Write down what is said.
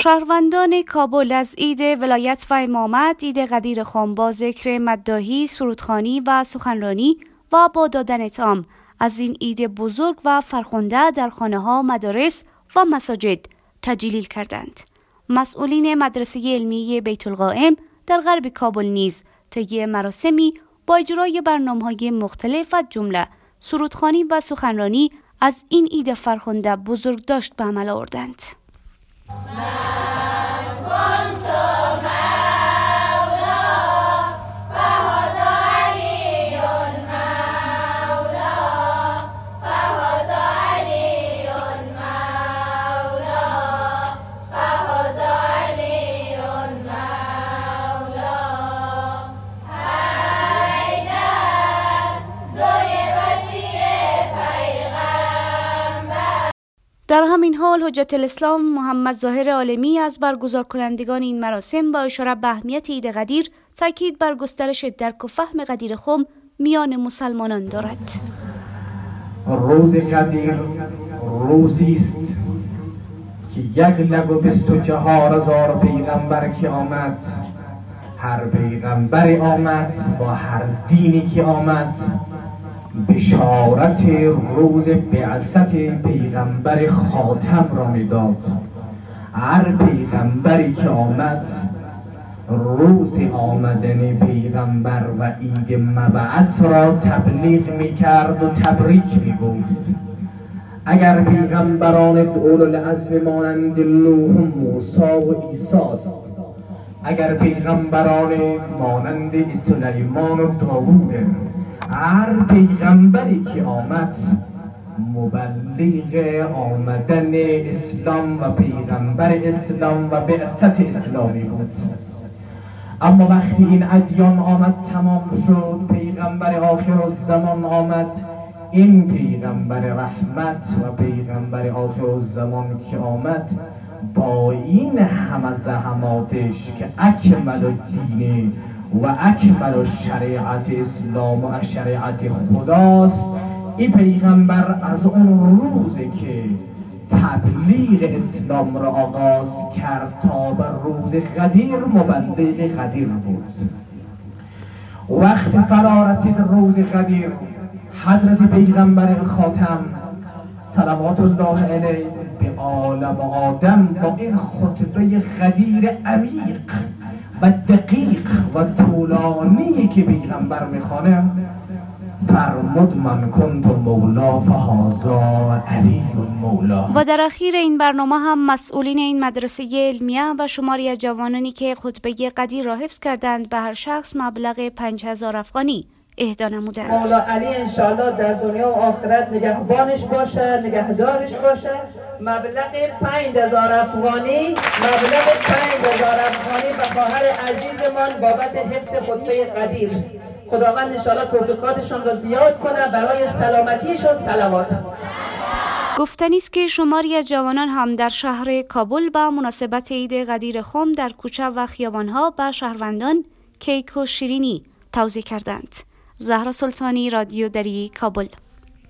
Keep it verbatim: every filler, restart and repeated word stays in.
شهروندان کابل از عید ولایت و امامت، عید قدیر خم با ذکر مداحی، سرودخوانی و سخنرانی و با دادن اطعام از این عید بزرگ و فرخنده در خانه‌ها، مدارس و مساجد تجلیل کردند. مسئولین مدرسه علمی بیت القائم در غرب کابل نیز طی مراسمی با اجرای برنامه‌های مختلف از جمله سرودخوانی و سخنرانی از این عید فرخنده بزرگداشت به عمل آوردند. در همین حال حجت الاسلام محمد ظاهر عالمی از برگزار کنندگان این مراسم با اشاره به اهمیت عید قدیر تاکید بر گسترش درک و فهم قدیر خم میان مسلمانان دارد. روز قدیر روزی است که یک لب و بیست و چهار هزار پیغمبر که آمد، هر پیغمبری آمد با هر دینی که آمد بشارت روز بعثت پیغمبر خاتم را میداد. هر پیغمبری که آمد روز آمدن پیغمبر و عید مبعث را تبلیغ میکرد و تبریک میگفت. اگر پیغمبران اولوالعزم مانند نوح و موسی و عیسی است، اگر پیغمبران مانند سلیمان و داوود، هر پیغمبری که آمد مبلغ آمدن اسلام و پیغمبر اسلام و بعثت اسلامی بود. اما وقتی این ادیان آمد تمام شد، پیغمبر آخر الزمان آمد، این پیغمبر رحمت و پیغمبر آخر الزمان که آمد با این همه زحماتش که اکمل الدین و اکمل شریعت اسلام و شریعت خداست، این پیغمبر از اون روزی که تبلیغ اسلام را آغاز کرد تا به روز قدیر مبلغ قدیر بود. وقتی فرا رسید روز قدیر، حضرت پیغمبر خاتم صلوات الله علیه به عالم آدم با این خطبه قدیر عمیق و دقیق و طولانی که پیغمبر میخوانه فرمود من کنت مولا فهذا علی مولا. و در اخیر این برنامه هم مسئولین این مدرسه علمیه و شماری از جوانانی که خطبه قدیر را حفظ کردند به هر شخص مبلغ پنج هزار افغانی اهدا نمودند. مولا علی انشالله در دنیا و آخرت نگهبانش باشه، نگهدارش باشه. مبلغ پنج هزار افغانی مبلغ پنج هزار افغانی به خواهر عزیزمان بابت حفظ خطبه قدیر. خداوند انشالله توفیقاتشان را زیاد کنه، برای سلامتیشان صلوات. گفتنی است که شماری از جوانان هم در شهر کابل به مناسبت عید قدیر خم در کوچه و خیابانها به شهروندان کیک و شیرینی توزیع کردند. زهرا سلطانی، رادیو دری، کابل.